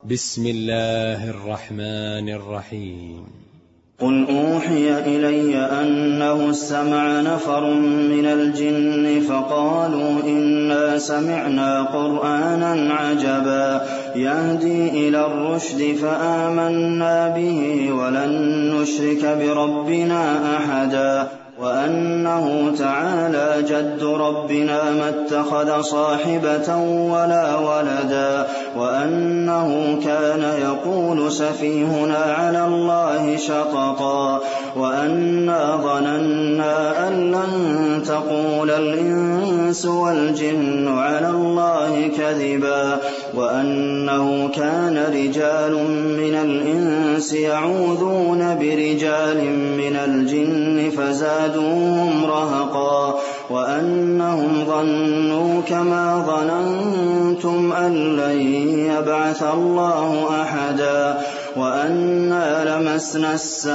بسم الله الرحمن الرحيم. قل أوحي إلي أنه استمع نفر من الجن فقالوا إنا سمعنا قرآنا عجبا يهدي إلى الرشد فآمنا به ولن نشرك بربنا أحدا وأنه تعالى جد ربنا ما اتخذ صاحبة ولا ولدا وأنه كان يقول سفيهنا على الله شططا وأنا ظننا أن لن تقول الإنس والجن على الله كذبا وأنه كان رجال من الإنس يعوذون برجال من الجن فزادوهم رهقا وأنهم ظنوا كما ظننتم أن لن يبعث الله أحدا وأنا لمسنا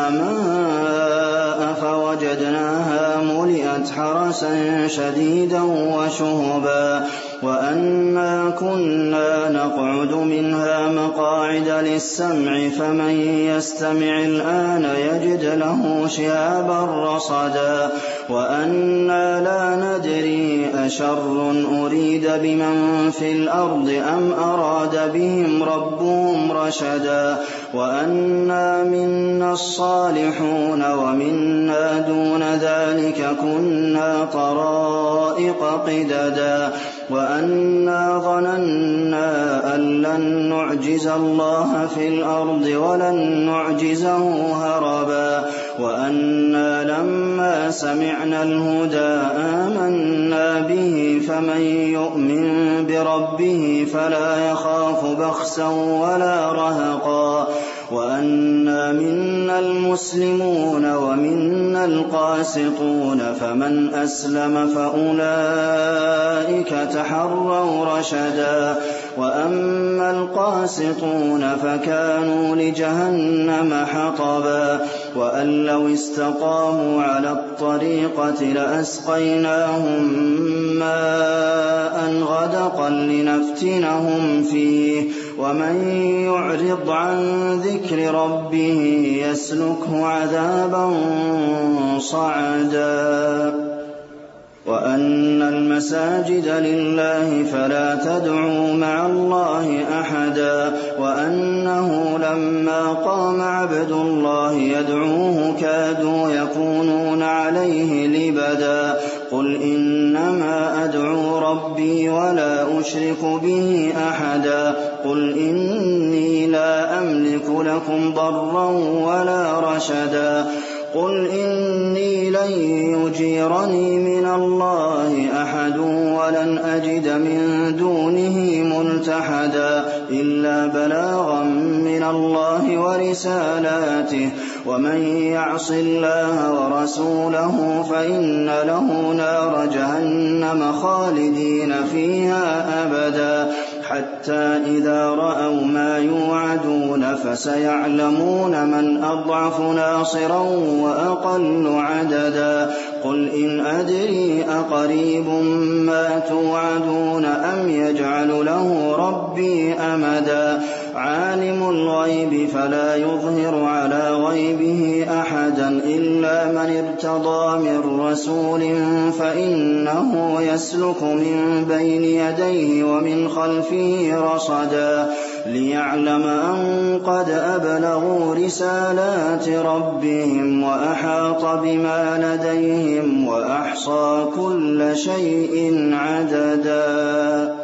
السماء فوجدناها ملئت حرسا شديدا وشهبا وأنا كنا نقعد منها مقاعد للسمع فمن يستمع الآن يجد له شهابا رصدا وأنا لا ندري أشر أريد بمن في الأرض أم أراد بهم ربهم رشدا وأنا منا الصالحون ومنا دون ذلك كنا طرائق قددا وأنا ظننا أن لن نعجز الله في الأرض ولن نعجزه هربا وأنا لما سمعنا الهدى آمنا به فمن يؤمن بربه فلا يخاف بخسا ولا رهقا وأنا منا المسلمون ومنا القاسطون فمن أسلم فأولئك تحروا رشدا وأما القاسطون فكانوا لجهنم حطبا وأن لو استقاموا على الطريقة لأسقيناهم ماء غدقا لنفتنهم فيه ومن يعرض عن ذكر ربه يسلكه عذابا صعدا وأن المساجد لله فلا تدعوا مع الله أحدا وأنه لما قام عبد الله يدعوه كادوا يكونون عليه لبدا قل إنما أدعو ربي ولا أشرك به أحدا قل إني لا أملك لكم ضرا ولا رشدا قل إني لن يجيرني من الله أحد ولن أجد من دونه ملتحدا إلا بلاغا من الله ورسالاته ومن يعص الله ورسوله فإن له نار جهنم خالدين فيها أبدا حتى إذا رأوا ما يوعدون فسيعلمون من أضعف ناصرا وأقل عددا قل إن أدري أقريب ما توعدون أم يجعل له ربي أمدا عالم الغيب فلا يظهر على غيبه أحدا إلا من ارتضى من رسول فإنه يسلك من بين يديه ومن خلفه رصدا ليعلم أن قد أبلغوا رسالات ربهم وأحاط بما لديهم وأحصى كل شيء عددا